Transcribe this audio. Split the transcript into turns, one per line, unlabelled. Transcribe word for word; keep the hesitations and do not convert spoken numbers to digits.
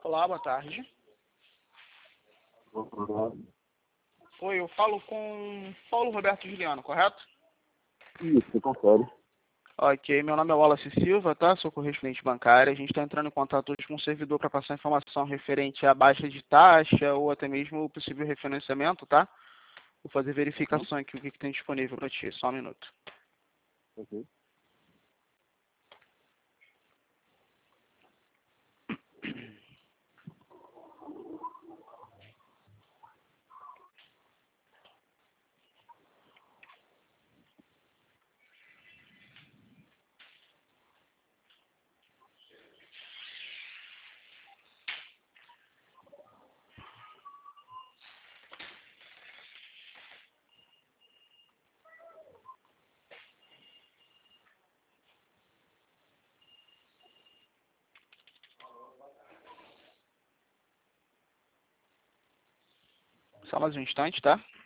Olá, boa tarde.
Olá.
Oi, eu falo com Paulo Roberto Juliano, correto?
Isso, confere.
Ok, meu nome é Wallace Silva, tá? Sou correspondente bancário. A gente está entrando em contato hoje com o servidor para passar informação referente à baixa de taxa ou até mesmo o possível refinanciamento, tá? Vou fazer verificação aqui o que, que tem disponível para ti. Só um minuto.
Ok.
Só mais um instante, tá?